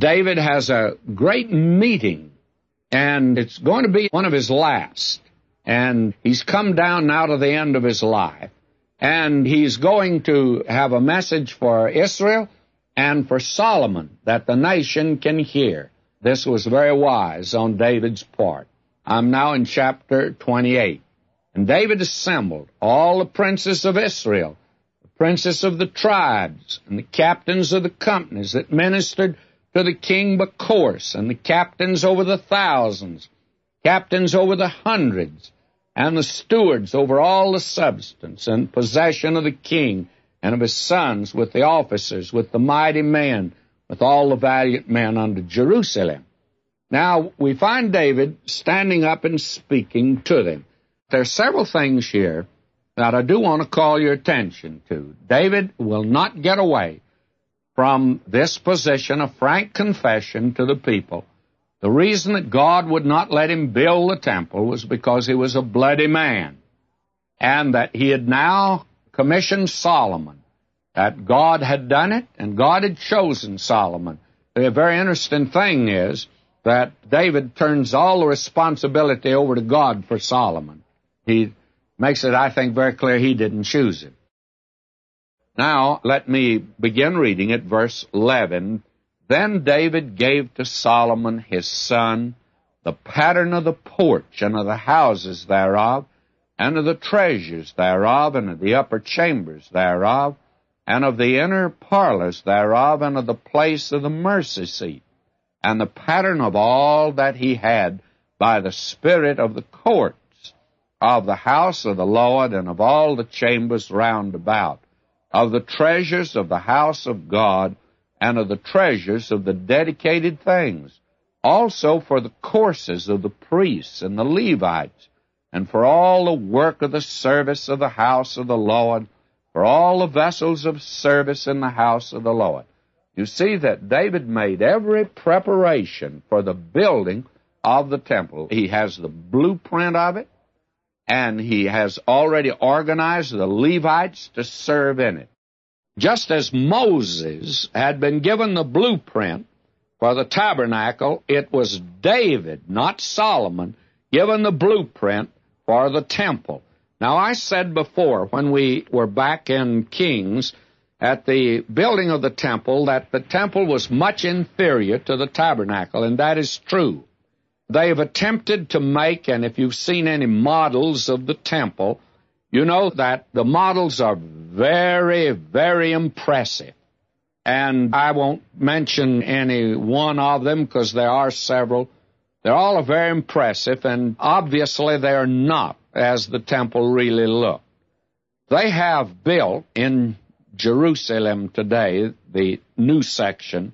David has a great meeting, and it's going to be one of his last. And he's come down now to the end of his life, and he's going to have a message for Israel and for Solomon that the nation can hear. This was very wise on David's part. I'm now in chapter 28. And David assembled all the princes of Israel, the princes of the tribes, and the captains of the companies that ministered to the king by course, and the captains over the thousands, captains over the hundreds, and the stewards over all the substance and possession of the king and of his sons, with the officers, with the mighty men, with all the valiant men unto Jerusalem. Now, we find David standing up and speaking to them. There are several things here that I do want to call your attention to. David will not get away from this position of frank confession to the people. The reason that God would not let him build the temple was because he was a bloody man, and that he had now commissioned Solomon, that God had done it, and God had chosen Solomon. The very interesting thing is that David turns all the responsibility over to God for Solomon. He makes it, I think, very clear he didn't choose him. Now, let me begin reading at verse 11. Then David gave to Solomon his son the pattern of the porch, and of the houses thereof, and of the treasures thereof, and of the upper chambers thereof, and of the inner parlors thereof, and of the place of the mercy seat, and the pattern of all that he had by the spirit of the courts of the house of the Lord, and of all the chambers round about, of the treasures of the house of God, and of the treasures of the dedicated things, also for the courses of the priests and the Levites, and for all the work of the service of the house of the Lord, for all the vessels of service in the house of the Lord. You see that David made every preparation for the building of the temple. He has the blueprint of it, and he has already organized the Levites to serve in it. Just as Moses had been given the blueprint for the tabernacle, it was David, not Solomon, given the blueprint for the temple. Now, I said before, when we were back in Kings, at the building of the temple, that the temple was much inferior to the tabernacle, and that is true. They've attempted to make, and if you've seen any models of the temple, you know that the models are very, very impressive. And I won't mention any one of them because there are several. They're all very impressive, and obviously they're not as the temple really looked. They have built in Jerusalem today, the new section,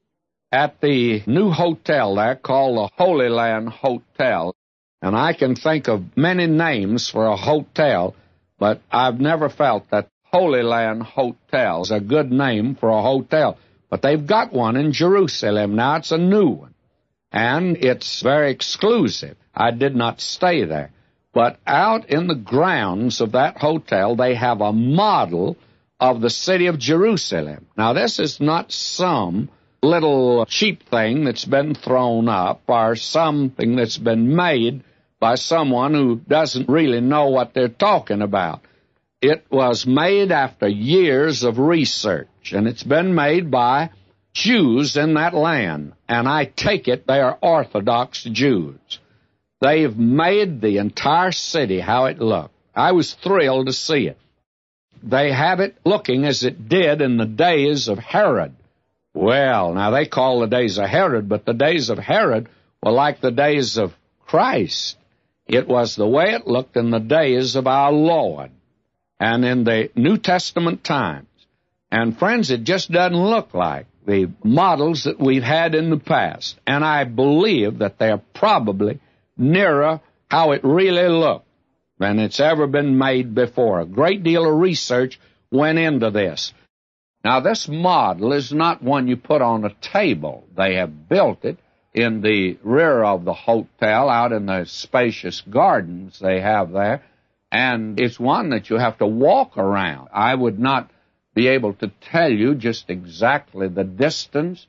at the new hotel there called the Holy Land Hotel. And I can think of many names for a hotel, but I've never felt that Holy Land Hotel is a good name for a hotel. But they've got one in Jerusalem now. It's a new one, and it's very exclusive. I did not stay there. But out in the grounds of that hotel, they have a model of the city of Jerusalem. Now, this is not some little cheap thing that's been thrown up or something that's been made by someone who doesn't really know what they're talking about. It was made after years of research, and it's been made by Jews in that land, and I take it they are Orthodox Jews. They've made the entire city how it looked. I was thrilled to see it. They have it looking as it did in the days of Herod. Well, now they call the days of Herod, but the days of Herod were like the days of Christ. It was the way it looked in the days of our Lord and in the New Testament times. And friends, it just doesn't look like the models that we've had in the past. And I believe that they're probably nearer how it really looked than it's ever been made before. A great deal of research went into this. Now, this model is not one you put on a table. They have built it in the rear of the hotel, out in the spacious gardens they have there, and it's one that you have to walk around. I would not be able to tell you just exactly the distance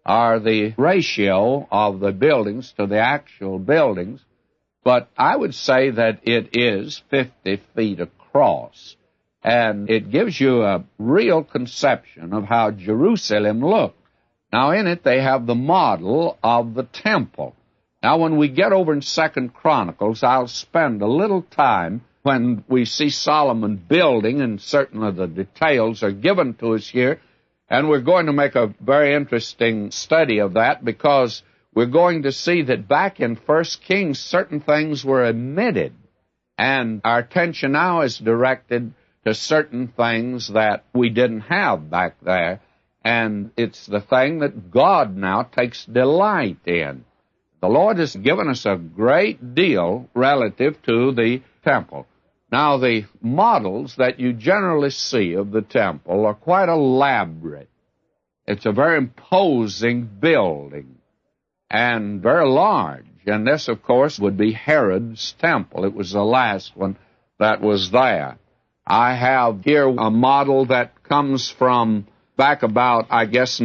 are the ratio of the buildings to the actual buildings, but I would say that it is 50 feet across. And it gives you a real conception of how Jerusalem looked. Now, in it, they have the model of the temple. Now, when we get over in 2 Chronicles, I'll spend a little time when we see Solomon building, and certainly the details are given to us here. And we're going to make a very interesting study of that, because we're going to see that back in 1 Kings, certain things were omitted. And our attention now is directed to certain things that we didn't have back there. And it's the thing that God now takes delight in. The Lord has given us a great deal relative to the temple. Now, the models that you generally see of the temple are quite elaborate. It's a very imposing building and very large. And this, of course, would be Herod's temple. It was the last one that was there. I have here a model that comes from back about, I guess,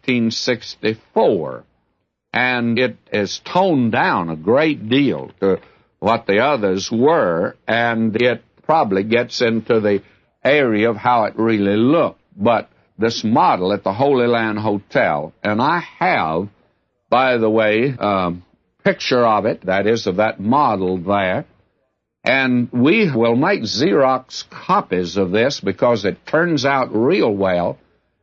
1964. And it is toned down a great deal to what the others were, and it probably gets into the area of how it really looked. But this model at the Holy Land Hotel, and I have, by the way, a picture of it, that is, of that model there, and we will make Xerox copies of this because it turns out real well,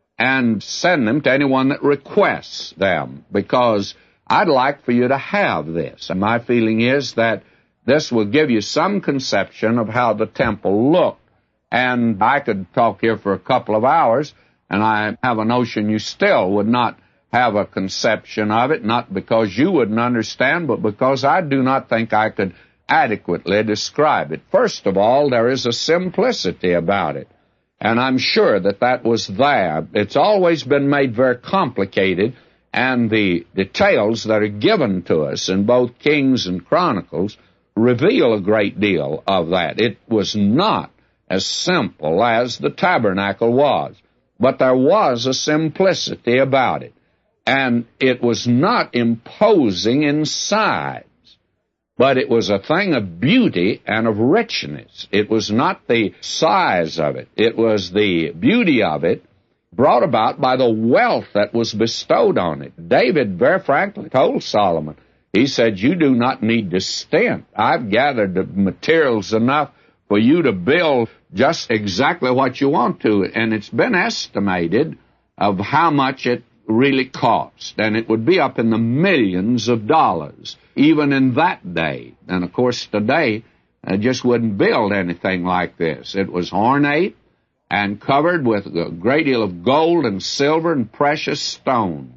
and send them to anyone that requests them, because I'd like for you to have this. And my feeling is that this will give you some conception of how the temple looked. And I could talk here for a couple of hours, and I have a notion you still would not have a conception of it, not because you wouldn't understand, but because I do not think I could adequately describe it. First of all, there is a simplicity about it. And I'm sure that that was there. It's always been made very complicated, and the details that are given to us in both Kings and Chronicles reveal a great deal of that. It was not as simple as the tabernacle was, but there was a simplicity about it. And it was not imposing in size, but it was a thing of beauty and of richness. It was not the size of it. It was the beauty of it brought about by the wealth that was bestowed on it. David very frankly told Solomon, he said, you do not need to stint. I've gathered the materials enough for you to build just exactly what you want to. And it's been estimated of how much it really cost. And it would be up in the millions of dollars, even in that day. And, of course, today, just wouldn't build anything like this. It was ornate and covered with a great deal of gold and silver and precious stones.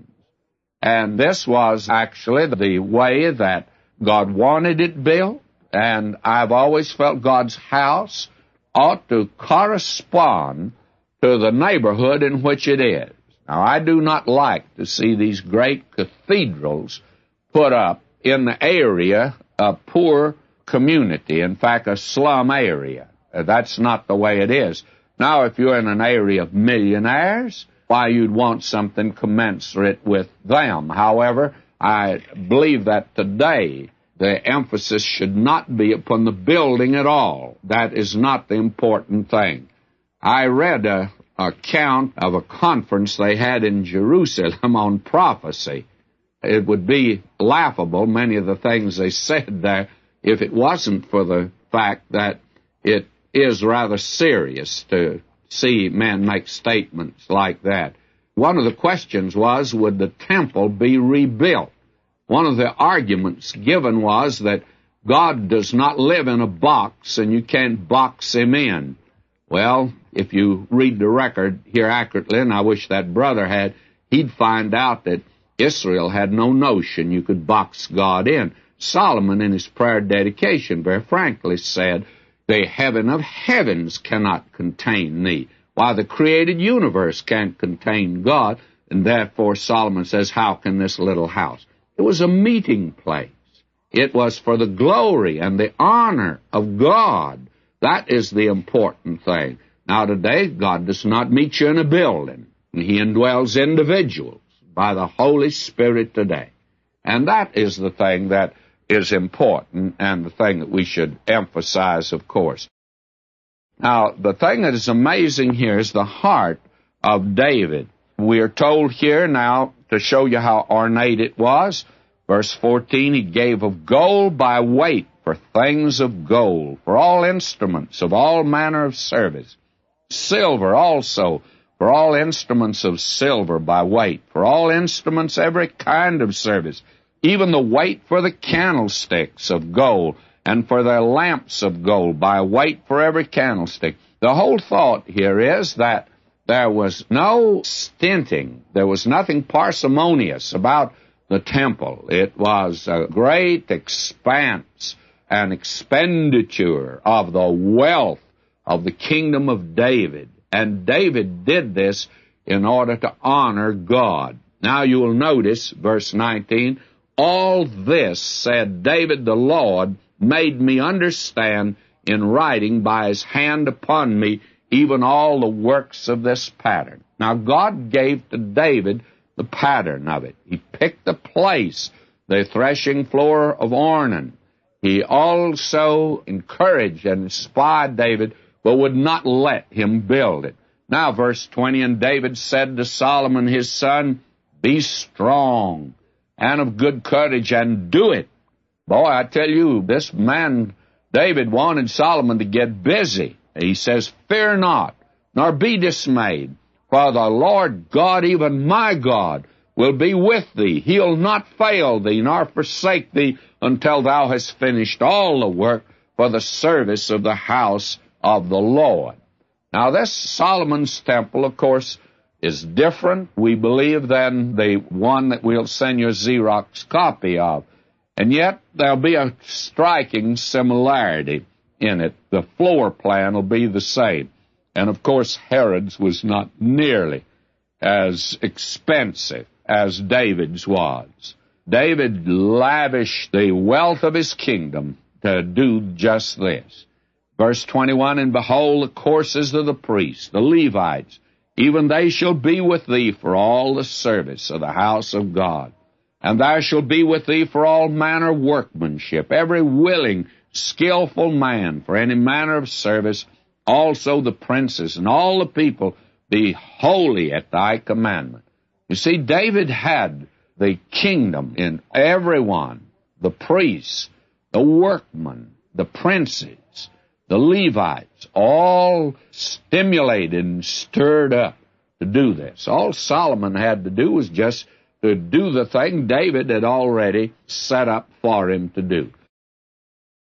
And this was actually the way that God wanted it built. And I've always felt God's house ought to correspond to the neighborhood in which it is. Now, I do not like to see these great cathedrals put up in the area of poor community, in fact, a slum area. That's not the way it is. Now, if you're in an area of millionaires, why, you'd want something commensurate with them. However, I believe that today the emphasis should not be upon the building at all. That is not the important thing. I read an account of a conference they had in Jerusalem on prophecy. It would be laughable, many of the things they said there, if it wasn't for the fact that it is rather serious to see men make statements like that. One of the questions was, would the temple be rebuilt? One of the arguments given was that God does not live in a box and you can't box him in. Well, if you read the record here accurately, and I wish that brother had, he'd find out that Israel had no notion you could box God in. Solomon, in his prayer dedication, very frankly said, the heaven of heavens cannot contain thee, while the created universe can't contain God, and therefore Solomon says, how can this little house? It was a meeting place. It was for the glory and the honor of God. That is the important thing. Now today, God does not meet you in a building. He indwells individuals. by the Holy Spirit today. And that is the thing that is important and the thing that we should emphasize, of course. Now, the thing that is amazing here is the heart of David. We are told here now, to show you how ornate it was, verse 14, he gave of gold by weight for things of gold, for all instruments of all manner of service. Silver also, for all instruments of silver by weight, for all instruments every kind of service, even the weight for the candlesticks of gold, and for their lamps of gold by weight for every candlestick. The whole thought here is that there was no stinting. There was nothing parsimonious about the temple. It was a great expanse and expenditure of the wealth of the kingdom of David. And David did this in order to honor God. Now you will notice, verse 19, all this, said David the Lord, made me understand in writing by his hand upon me, even all the works of this pattern. Now, God gave to David the pattern of it. He picked the place, the threshing floor of Ornan. He also encouraged and inspired David, but would not let him build it. Now, verse 20, and David said to Solomon his son, be strong and of good courage, and do it. Boy, I tell you, this man, David, wanted Solomon to get busy. He says, fear not, nor be dismayed, for the Lord God, even my God, will be with thee. He'll not fail thee, nor forsake thee, until thou hast finished all the work for the service of the house of the Lord. Now, this Solomon's temple, of course, is different, we believe, than the one that we'll send you a Xerox copy of. And yet, there'll be a striking similarity in it. The floor plan will be the same. And, of course, Herod's was not nearly as expensive as David's was. David lavished the wealth of his kingdom to do just this. Verse 21, and behold, the courses of the priests, the Levites, even they shall be with thee for all the service of the house of God. And there shall be with thee for all manner of workmanship, every willing, skillful man for any manner of service, also the princes and all the people be holy at thy commandment. You see, David had the kingdom in everyone, the priests, the workmen, the princes, the Levites, all stimulated and stirred up to do this. All Solomon had to do was just to do the thing David had already set up for him to do.